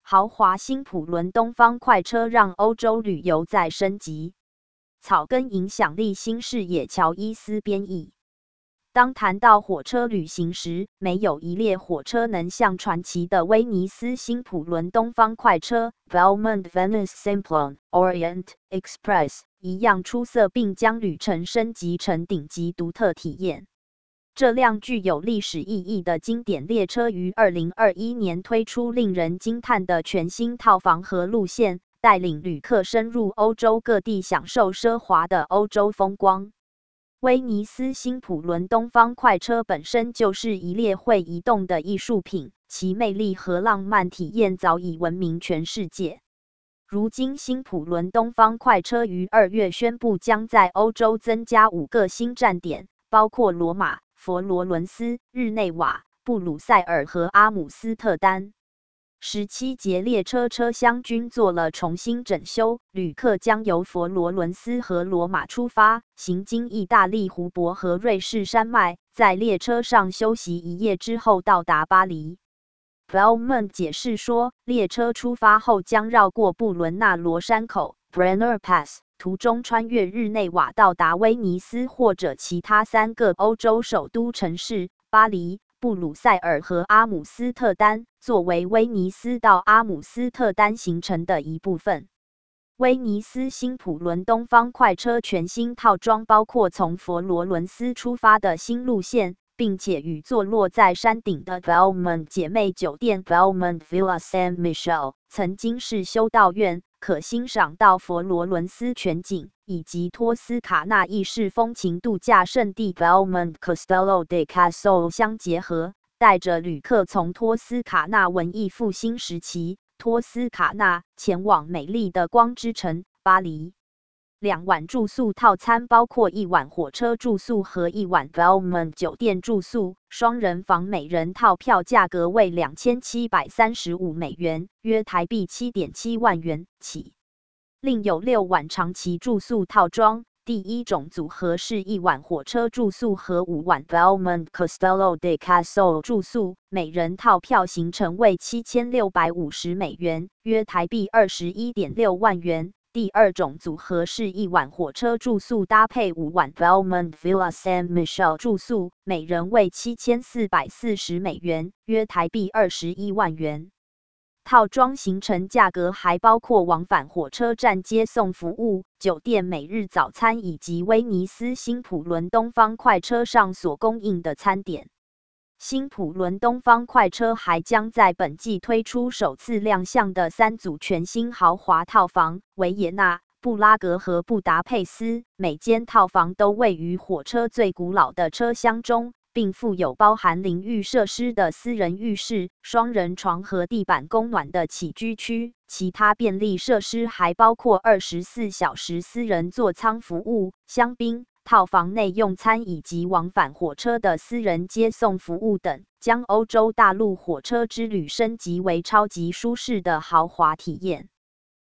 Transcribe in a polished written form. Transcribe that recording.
豪华新普伦东方快车让欧洲旅游再升级。草根影响力新视野乔伊斯编译。当谈到火车旅行时，没有一列火车能像传奇的威尼斯新普伦东方快车 Belmont Venice Simplon Orient Express 一样出色，并将旅程升级成顶级独特体验。这辆具有历史意义的经典列车于2021年推出令人惊叹的全新套房和路线，带领旅客深入欧洲各地，享受奢华的欧洲风光。威尼斯新普伦东方快车本身就是一列会移动的艺术品，其魅力和浪漫体验早已闻名全世界。如今，新普伦东方快车于2月宣布，将在欧洲增加5个新站点，包括罗马、佛罗伦斯、日内瓦、布鲁塞尔和阿姆斯特丹。17节列车车厢均做了重新整修，旅客将由佛罗伦斯和罗马出发，行经意大利湖泊和瑞士山脉，在列车上休息1夜之后到达巴黎。Belmont 解释说，列车出发后将绕过布伦纳罗山口 （Brenner Pass），途中穿越日内瓦到达威尼斯或者其他3个欧洲首都城市巴黎、布鲁塞尔和阿姆斯特丹，作为威尼斯到阿姆斯特丹行程的一部分。威尼斯新普伦东方快车全新套装包括从佛罗伦斯出发的新路线，并且与坐落在山顶的 Belmont 姐妹酒店 Belmont Villa San Michele 曾经是修道院，可欣赏到佛罗伦斯全景，以及托斯卡纳意式风情度假胜地 Belmont Castello di Casole 相结合，带着旅客从托斯卡纳文艺复兴时期托斯卡纳前往美丽的光之城巴黎。2晚住宿套餐包括1晚火车住宿和1晚 Belmont 酒店住宿，双人房每人套票价格为2735美元，约台币 7.7 万元起。另有6晚长期住宿套装，第一种组合是1晚火车住宿和5晚 Belmont Castello di Casole 住宿，每人套票行程为7650美元，约台币 21.6 万元。第二种组合是1晚火车住宿搭配5晚 Belmont Villa San Michele 住宿，每人为7440美元，约台币21万元。套装行程价格还包括往返火车站接送服务、酒店每日早餐以及威尼斯新普伦东方快车上所供应的餐点。新普伦东方快车还将在本季推出首次亮相的3组全新豪华套房，维也纳、布拉格和布达佩斯，每间套房都位于火车最古老的车厢中，并附有包含淋浴设施的私人浴室、双人床和地板供暖的起居区。其他便利设施还包括24小时私人座舱服务、香槟、套房内用餐以及往返火车的私人接送服务等，将欧洲大陆火车之旅升级为超级舒适的豪华体验。